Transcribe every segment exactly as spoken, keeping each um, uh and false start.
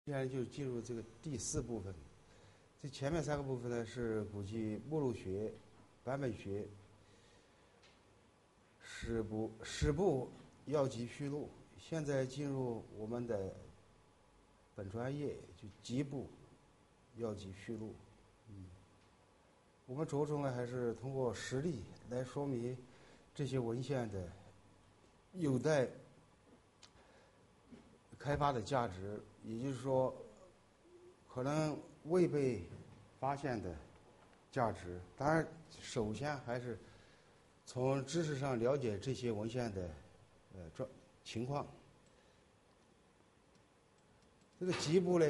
接下来就进入这个第四部分。这前面三个部分呢是古籍目录学、版本学、史部史部要籍序录。现在进入我们的本专业，就籍部要籍序录。嗯，我们着重呢还是通过实例来说明这些文献的有待开发的价值，也就是说，可能未被发现的价值。当然，首先还是从知识上了解这些文献的呃状情况。这个籍部呢，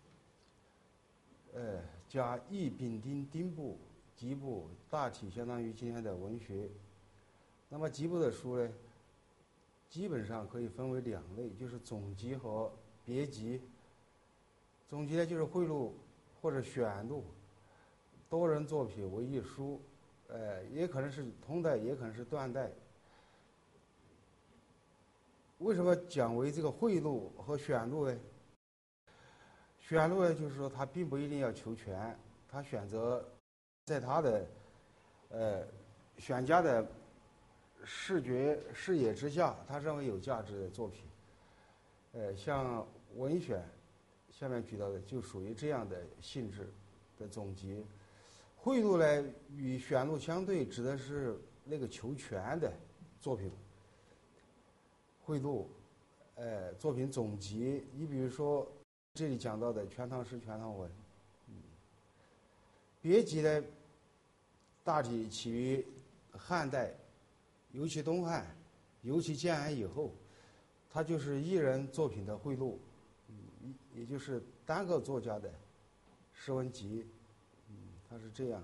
呃，加乙丙丁丁部，籍部大体相当于今天的文学。那么籍部的书呢，基本上可以分为两类，就是总集和别集。总集呢就是汇录或者选录多人作品为一书，呃，也可能是通代，也可能是断代。为什么讲为这个汇录和选录呢？选录呢，就是说他并不一定要求全，他选择在他的呃选家的视觉视野之下，他认为有价值的作品。呃，像文选，下面举到的就属于这样的性质的总集。汇录呢，与选录相对，指的是那个求全的作品。汇录，呃，作品总集，你比如说这里讲到的《全唐诗》《全唐文》，嗯，别集呢，大体起于汉代，尤其东汉，尤其建安以后，它就是一人作品的汇录，嗯，也就是单个作家的诗文集，嗯，它是这样。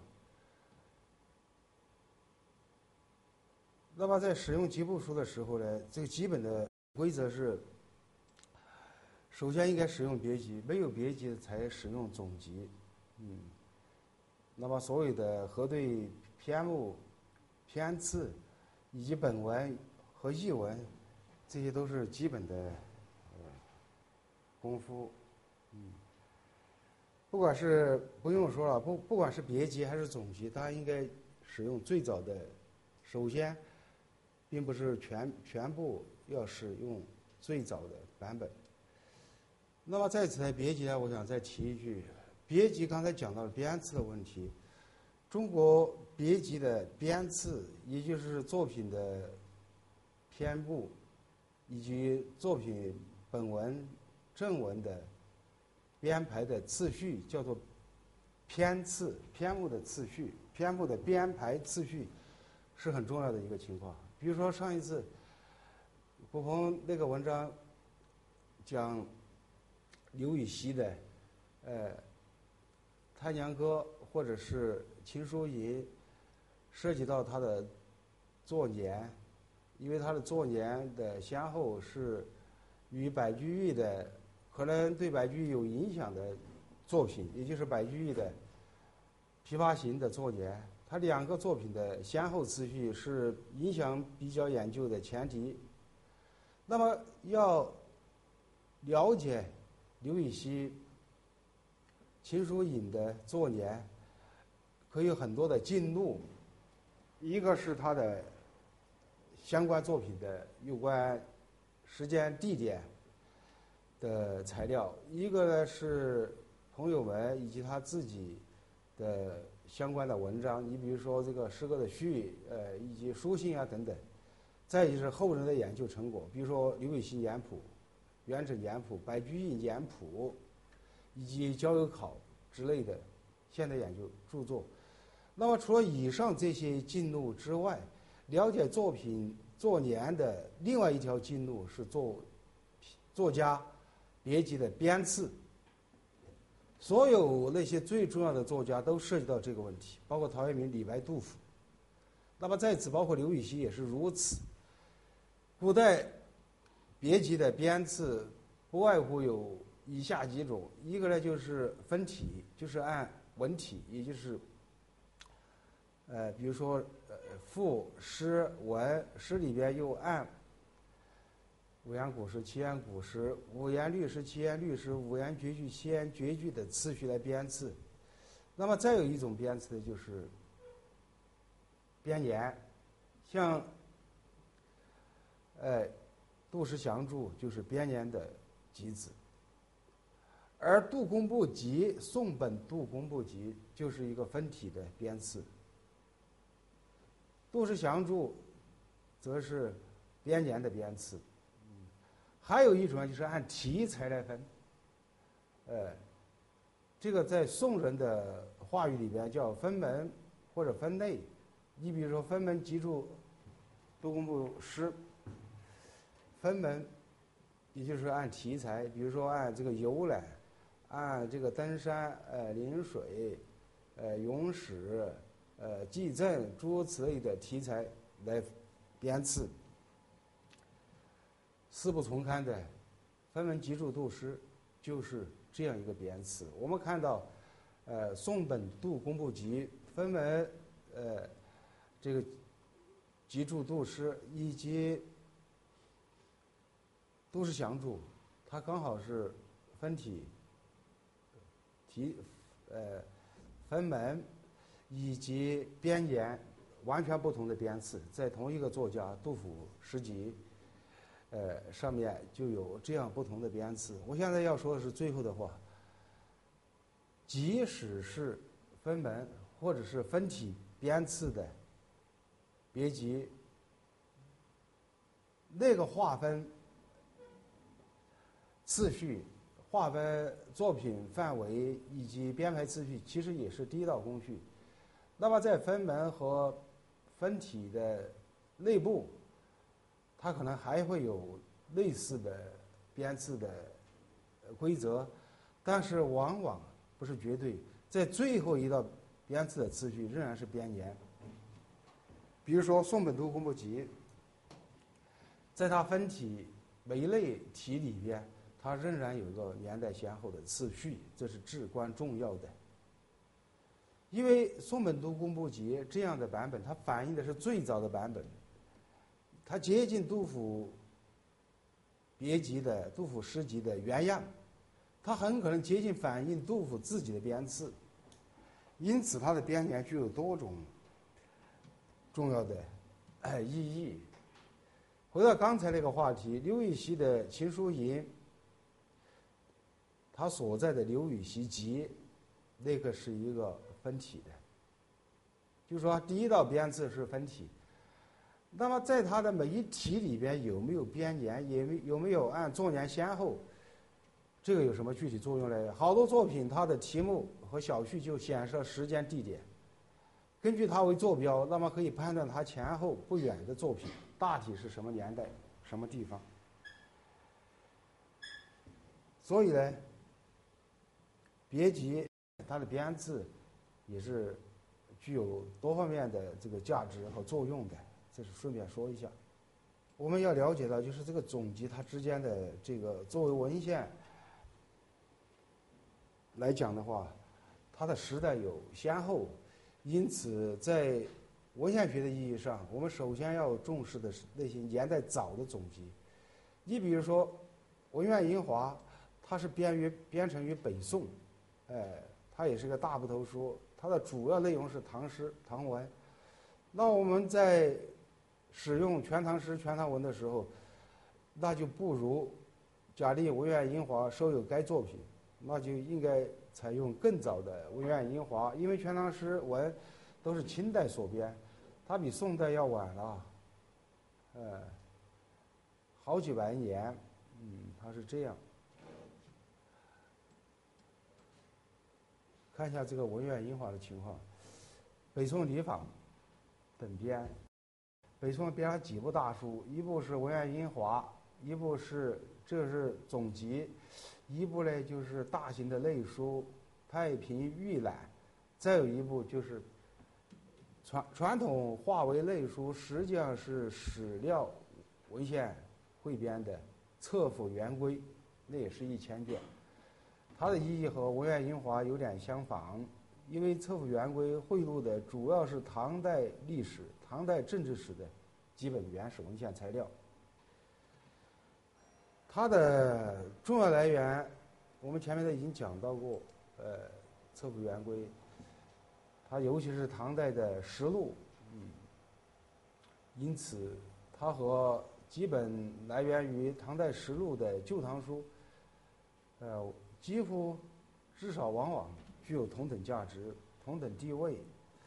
那么在使用籍部书的时候呢，这个基本的规则是，首先应该使用别集，没有别集才使用总集，嗯。那么所有的核对篇目、篇次以及本文和译文，这些都是基本的呃功夫，嗯。不管是不用说了，不不管是别集还是总集，大家应该使用最早的，首先，并不是全全部要使用最早的版本。那么在此呢，别集呢，我想再提一句，别集刚才讲到了编次的问题。中国别集的编次，也就是作品的篇目以及作品本文正文的编排的次序，叫做篇次，篇目的次序，篇目的编排次序是很重要的一个情况。比如说上一次古鹏那个文章讲刘禹锡的呃《太娘歌》或者是《秦书吟》，涉及到他的作年，因为他的作年的先后是与白居易的可能对白居易有影响的作品，也就是白居易的《琵琶行》的作年，他两个作品的先后次序是影响比较研究的前提。那么要了解刘禹锡《秦书吟》的作年，可以有很多的进录，一个是他的相关作品的有关时间地点的材料，一个呢是朋友们以及他自己的相关的文章，你比如说这个诗歌的序，呃，以及书信啊等等。再就是后人的研究成果，比如说刘禹锡年谱、元稹年谱、白居易年谱，以及交友考之类的现代研究著作。那么除了以上这些进路之外，了解作品作年的另外一条进路是作作家别集的编次。所有那些最重要的作家都涉及到这个问题，包括陶渊明、李白、杜甫。那么在此包括刘禹锡也是如此。古代别集的编次不外乎有以下几种，一个呢就是分体，就是按文体，也就是呃，比如说呃赋、诗、文，诗里边又按五言古诗、七言古诗、五言律诗、七言律诗、五言绝句、七言绝句的次序来编次。那么再有一种编次就是编年，像呃杜氏祥注就是编年的集子，而杜工部集宋本杜工部集就是一个分体的编次。杜氏祥注则是编年的编次。还有一种就是按题材来分，呃，这个在宋人的话语里边叫分门或者分类。你比如说分门集注杜工部诗，分门也就是按题材，比如说按这个游览，按这个登山、呃临水、呃咏史、呃祭赠诸如此类的题材来编次。四部丛刊的分门集注杜诗就是这样一个编次。我们看到，呃，宋本杜工部集分门，呃，这个集注杜诗以及杜氏祥注，它刚好是分体、题、呃分门以及编年完全不同的编次，在同一个作家杜甫诗集。呃，上面就有这样不同的编次。我现在要说的是最后的话，即使是分门或者是分体编次的别集，那个划分次序、划分作品范围以及编排次序，其实也是第一道工序。那么在分门和分体的内部，它可能还会有类似的编次的规则，但是往往不是绝对，在最后一道编次的次序仍然是编年。比如说宋本杜工部集，在它分体每一类题里边，它仍然有一个年代先后的次序，这是至关重要的。因为宋本杜工部集这样的版本，它反映的是最早的版本，它接近杜甫别集的杜甫诗集的原样，它很可能接近反映杜甫自己的编次，因此它的编年具有多种重要的、呃、意义。回到刚才那个话题，刘禹锡的《秦书吟》，他所在的刘禹锡集，那个是一个分体的，就是说第一道编次是分体。那么在它的每一题里边有没有编年，也没有没有按作年先后，这个有什么具体作用呢？好多作品它的题目和小序就显示了时间地点，根据它为坐标，那么可以判断它前后不远的作品大体是什么年代、什么地方。所以呢，别集它的编制也是具有多方面的这个价值和作用的。这是顺便说一下。我们要了解到，就是这个总集它之间的这个作为文献来讲的话，它的时代有先后，因此在文献学的意义上，我们首先要重视的是那些年代早的总集。你比如说《文苑英华》，它是编于编成于北宋，哎，它也是个大部头书，它的主要内容是唐诗唐文。那我们在使用全唐诗全唐文的时候，那就不如假定文苑英华收有该作品，那就应该采用更早的文苑英华，因为全唐诗文都是清代所编，它比宋代要晚了，呃，好几百年，嗯，它是这样。看一下这个文苑英华的情况，北宋李昉等编。北宋编了几部大书，一部是《文苑英华》，一部是这是总集，一部呢就是大型的类书《太平御览》，再有一部就是传传统化为类书，实际上是史料文献汇编的《册府元规》，那也是一千卷。它的意义和《文苑英华》有点相仿，因为《册府元规》汇录的主要是唐代历史、唐代政治史的基本原始文献材料。 它的重要来源，我们前面都已经讲到过，呃，测谱圆规，它尤其是唐代的实录，嗯，因此它和基本来源于唐代实录的《旧唐书》，呃，几乎至少往往具有同等价值、同等地位。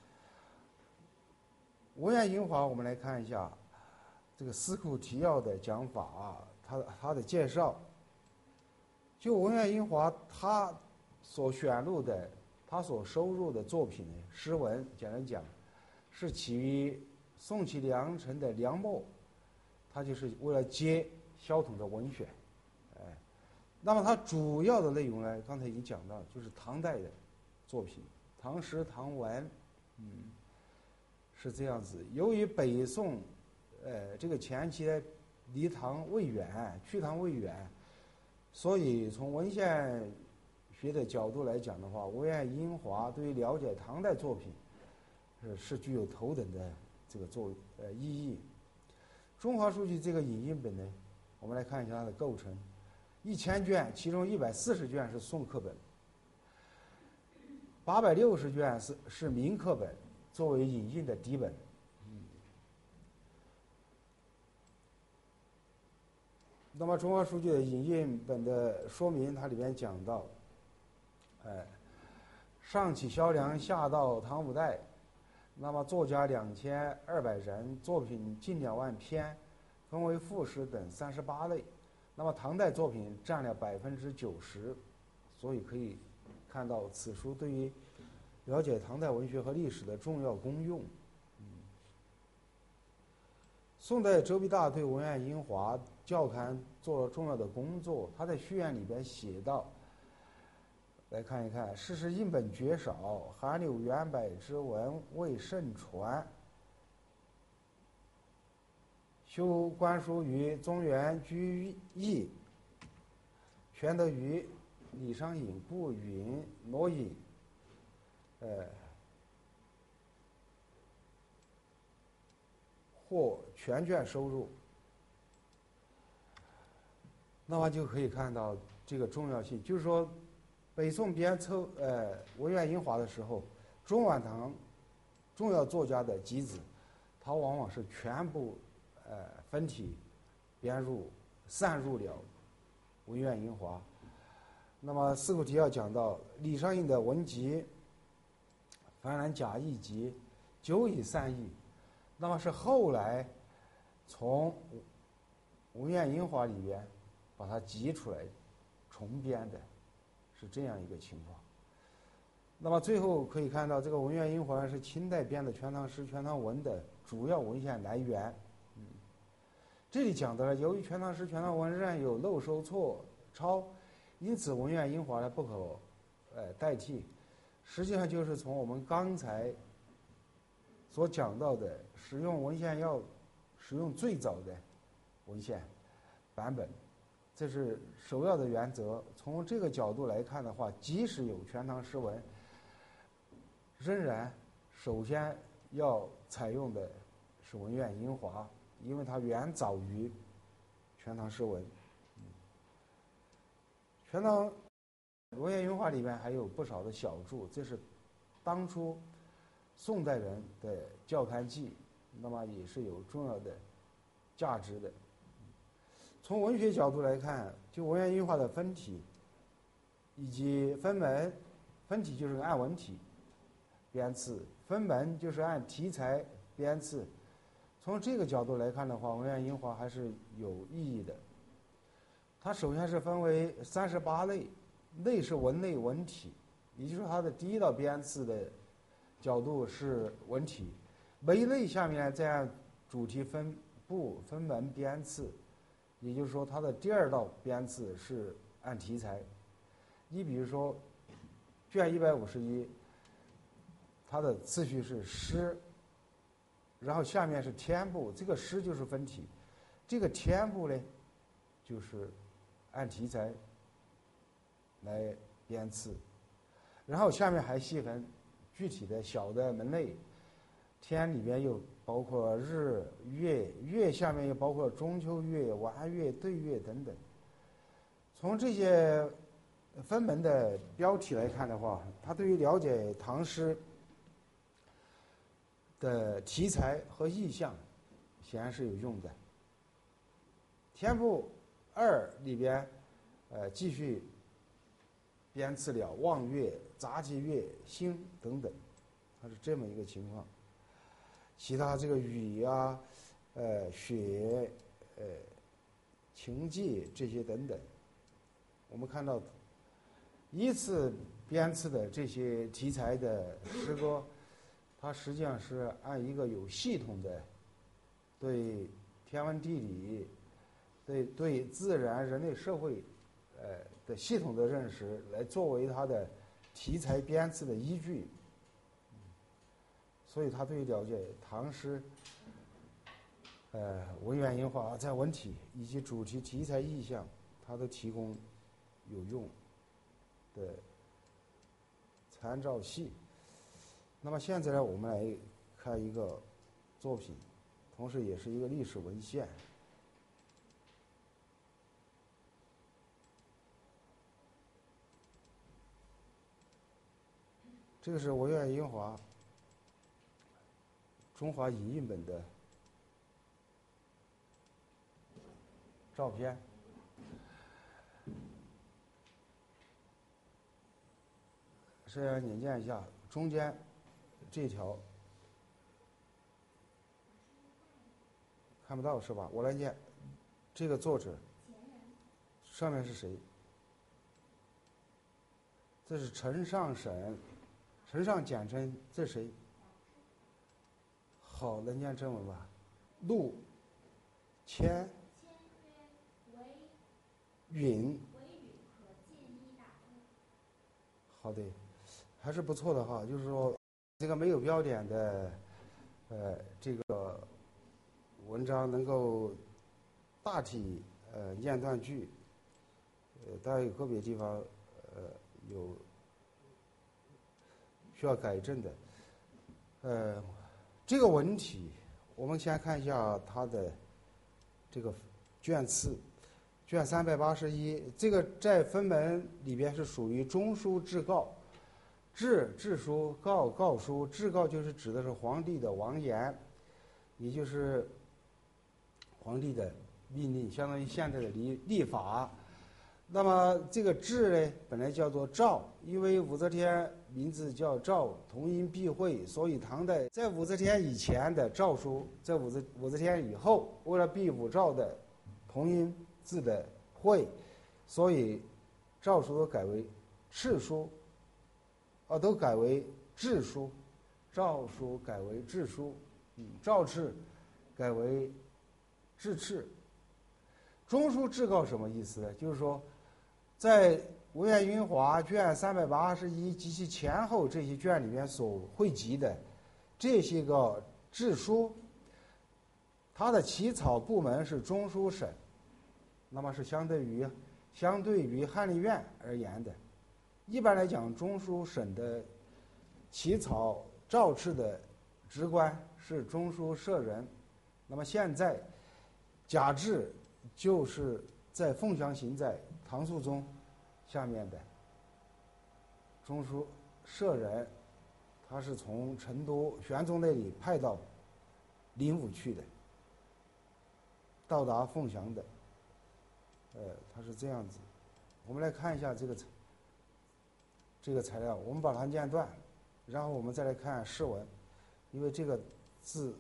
文苑英华，我们来看一下这个司库提要的讲法啊，它它的介绍。就文苑英华他所选录的、他所收入的作品呢，诗文，简单讲，是起于宋齐梁陈的梁末，他就是为了接萧统的文选，哎，那么它主要的内容呢，刚才已经讲到，就是唐代的作品，唐诗、唐文，嗯。是这样子，由于北宋，呃，这个前期呢，离唐未远，去唐未远，所以从文献学的角度来讲的话，文苑英华对于了解唐代作品，呃，是具有头等的这个作呃意义。中华书局这个影印本呢，我们来看一下它的构成，一千卷，其中一百四十卷是宋刻本，八百六十卷是是明刻本。作为引印的底本，嗯，那么中华书局的引印本的说明，它里面讲到，哎，上起萧梁，下到唐五代，那么作家两千二百人，作品近两万篇，分为赋诗等三十八类，那么唐代作品占了百分之九十，所以可以看到此书对于了解唐代文学和历史的重要功用。嗯，宋代周必大对文苑英华校勘做了重要的工作，他在序言里边写道，来看一看，事实印本绝少，韩柳元柏之文未甚传，修官书于宗元居易，全德于李商隐、顾允、罗隐，呃，或全卷收入。那么就可以看到这个重要性，就是说，北宋编凑呃文苑英华的时候，中晚唐重要作家的集子，它往往是全部呃分体编入散入了文苑英华。那么司库提要讲到李商隐的文集、凡兰贾谊集久已散佚，那么是后来从文苑英华里边把它集出来重编的，是这样一个情况。那么最后可以看到，这个文苑英华是清代编的《全唐诗》《全唐文》的主要文献来源。嗯，这里讲到了，由于《全唐诗》《全唐文》仍然有漏收错抄，因此文苑英华呢不可呃代替。实际上就是从我们刚才所讲到的使用文献要使用最早的文献版本，这是首要的原则。从这个角度来看的话，即使有《全唐诗文》，仍然首先要采用的是文苑英华，因为它远早于《全唐诗文》。嗯，全唐文苑英华里面还有不少的小注，这是当初宋代人的校勘记，那么也是有重要的价值的。从文学角度来看，就文苑英华的分体以及分门，分体就是按文体编次，分门就是按题材编次。从这个角度来看的话，文苑英华还是有意义的。它首先是分为三十八类，类是文类文体，也就是说它的第一道编次的角度是文体，每一类下面再按主题分部分门编次，也就是说它的第二道编次是按题材。你比如说卷一百五十一，它的次序是诗，然后下面是天部，这个诗就是分体，这个天部呢就是按题材来编次，然后下面还细分具体的小的门类，天里面又包括日月，月下面又包括中秋月、弯月、对月等等。 从这些分门的标题来看的话，它对于了解唐诗的题材和意象显然是有用的。天赋二里边，呃，继续编次了望月、杂记月、星等等，它是这么一个情况。其他这个雨啊、呃雪、呃晴霁这些等等，我们看到依次编次的这些题材的诗歌，它实际上是按一个有系统的对天文地理、对对自然、人类社会，呃的系统的认识来作为它的题材编次的依据。所以它对于了解唐诗，呃文苑音华在文体以及主题题材意象，它都提供有用的参照系。那么现在呢，我们来看一个作品，同时也是一个历史文献。这个是文苑音华中华影印本的照片。是要你念一下中间这条，看不到是吧？我来念。这个作者上面是谁？这是陈上沈，陈上简称，这是谁？好，能念正文吧？陆谦允，好的，还是不错的哈。就是说，这个没有标点的，呃，这个文章能够大体呃念断句，呃，当然有个别地方呃有需要改正的。呃，这个文体，我们先看一下它的这个卷次。卷三百八十一，这个在分门里边是属于中书至诰，至至书，诰诰书，至诰就是指的是皇帝的王言，也就是皇帝的命令，相当于现在的立立法。那么这个至呢，本来叫做诏，因为武则天名字叫诏，同音避讳，所以唐代在武则天以前的诏书，在武则武则天以后，为了避武诏的同音字的讳，所以诏书都改为敕书，啊，都改为制书，诏书改为制书，嗯，诏敕改为制敕。中书至诰什么意思呢？就是说，在文苑音华卷三百八十一及其前后这些卷里面所汇集的这些个制书，它的起草部门是中书省。那么是相对于相对于翰林院而言的。一般来讲，中书省的起草诏敕的职官是中书舍人。那么现在贾至就是在凤翔行在唐肃宗下面的中书舍人，他是从成都玄宗那里派到灵武去的，到达凤翔的。呃，它是这样子。我们来看一下这个这个材料，我们把它念断，然后我们再来看释文，因为这个字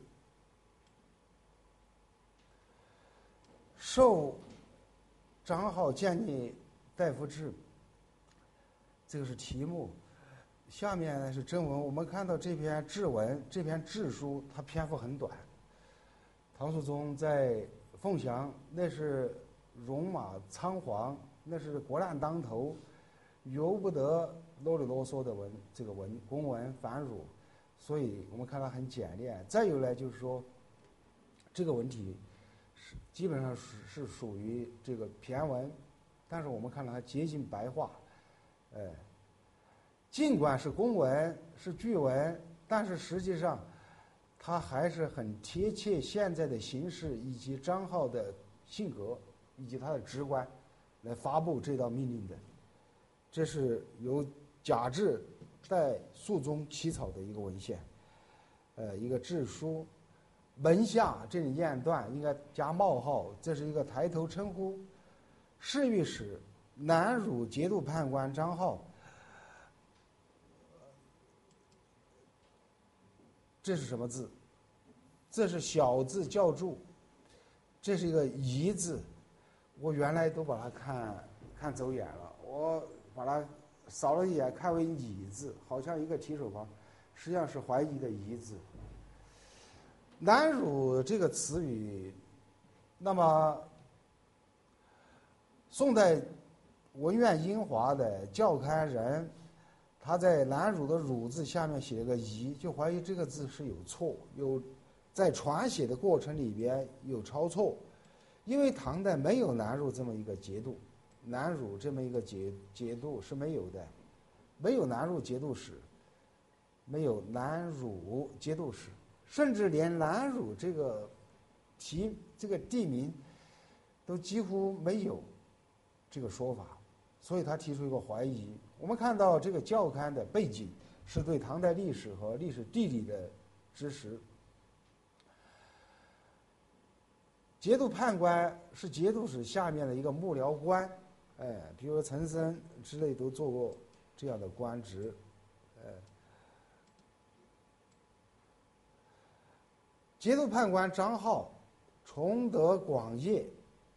受长好建立大夫制，这个是题目。下面是真文，我们看到这篇制文，这篇制书，它篇幅很短。唐肃宗在凤翔，那是戎马仓皇，那是国难当头，由不得啰里啰嗦的文，这个文公文繁缛，所以我们看它很简练。再有呢，就是说，这个文体是基本上是是属于这个骈文，但是我们看到它接近白话，呃，尽管是公文是句文，但是实际上它还是很贴切现在的形势以及张浩的性格以及他的直观， 来发布这道命令的。这是由贾至代肃宗起草的一个文献，呃，一个制书。门下这里验断应该加冒号，这是一个抬头称呼。侍御史南汝节度判官张浩，这是什么字？这是小字校注，这是一个夷字。我原来都把它看看走眼了，我把它扫了一眼，看为拟字，好像一个提手旁，实际上是怀疑的夷字。南汝这个词语，那么宋代文苑英华的校勘人，他在南汝的汝字下面写了个夷，就怀疑这个字是有错，有在传写的过程里边有抄错，因为唐代没有南汝这么一个节度，南汝这么一个节节度是没有的，没有南汝节度使，没有南汝节度使。甚至连南汝这个题这个地名都几乎没有这个说法，所以他提出一个怀疑。我们看到这个校勘的背景是对唐代历史和历史地理的知识。节度判官是节度使下面的一个幕僚官，哎，比如岑参之类都做过这样的官职，哎。节度判官张浩，崇德广业，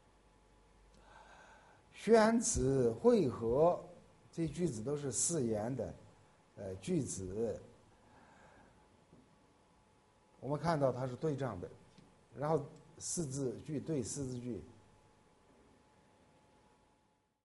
宣词会合，这句子都是四言的，呃，句子。我们看到它是对仗的，然后四字句对四字句，